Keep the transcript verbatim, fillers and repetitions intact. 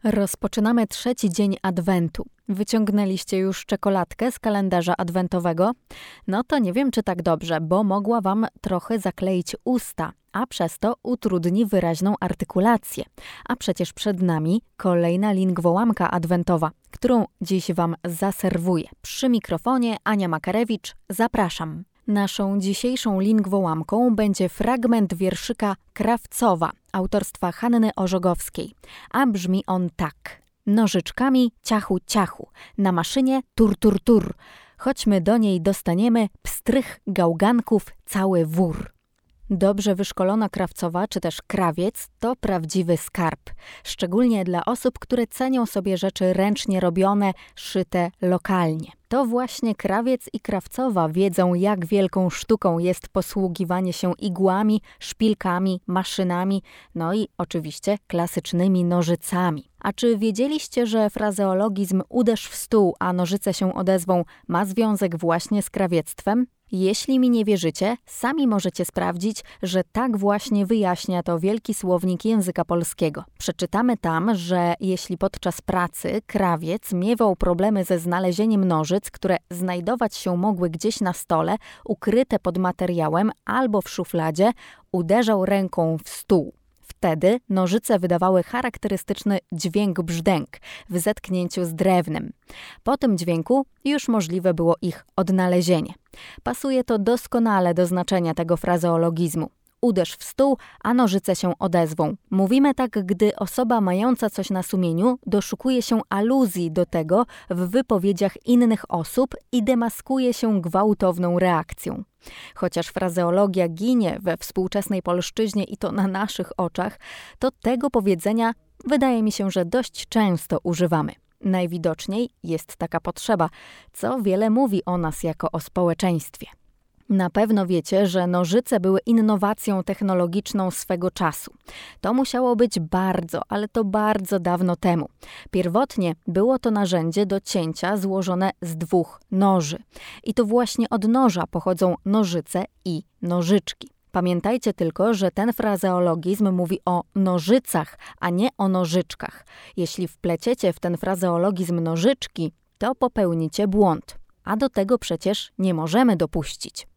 Rozpoczynamy trzeci dzień Adwentu. Wyciągnęliście już czekoladkę z kalendarza adwentowego? No to nie wiem, czy tak dobrze, bo mogła wam trochę zakleić usta, a przez to utrudni wyraźną artykulację. A przecież przed nami kolejna lingwołamka adwentowa, którą dziś wam zaserwuję. Przy mikrofonie Ania Makarewicz, zapraszam. Naszą dzisiejszą lingwołamką będzie fragment wierszyka Krawcowa autorstwa Hanny Orzogowskiej, a brzmi on tak. Nożyczkami ciachu ciachu, na maszynie tur tur tur, chodźmy do niej dostaniemy pstrych gałganków cały wór. Dobrze wyszkolona krawcowa, czy też krawiec, to prawdziwy skarb. Szczególnie dla osób, które cenią sobie rzeczy ręcznie robione, szyte lokalnie. To właśnie krawiec i krawcowa wiedzą, jak wielką sztuką jest posługiwanie się igłami, szpilkami, maszynami, no i oczywiście klasycznymi nożycami. A czy wiedzieliście, że frazeologizm uderz w stół, a nożyce się odezwą ma związek właśnie z krawiectwem? Jeśli mi nie wierzycie, sami możecie sprawdzić, że tak właśnie wyjaśnia to Wielki Słownik Języka Polskiego. Przeczytamy tam, że jeśli podczas pracy krawiec miewał problemy ze znalezieniem nożyc, które znajdować się mogły gdzieś na stole, ukryte pod materiałem albo w szufladzie, uderzał ręką w stół. Wtedy nożyce wydawały charakterystyczny dźwięk brzdęk w zetknięciu z drewnem. Po tym dźwięku już możliwe było ich odnalezienie. Pasuje to doskonale do znaczenia tego frazeologizmu. Uderz w stół, a nożyce się odezwą. Mówimy tak, gdy osoba mająca coś na sumieniu doszukuje się aluzji do tego w wypowiedziach innych osób i demaskuje się gwałtowną reakcją. Chociaż frazeologia ginie we współczesnej polszczyźnie i to na naszych oczach, to tego powiedzenia wydaje mi się, że dość często używamy. Najwidoczniej jest taka potrzeba, co wiele mówi o nas jako o społeczeństwie. Na pewno wiecie, że nożyce były innowacją technologiczną swego czasu. To musiało być bardzo, ale to bardzo dawno temu. Pierwotnie było to narzędzie do cięcia złożone z dwóch noży. I to właśnie od noża pochodzą nożyce i nożyczki. Pamiętajcie tylko, że ten frazeologizm mówi o nożycach, a nie o nożyczkach. Jeśli wpleciecie w ten frazeologizm nożyczki, to popełnicie błąd. A do tego przecież nie możemy dopuścić.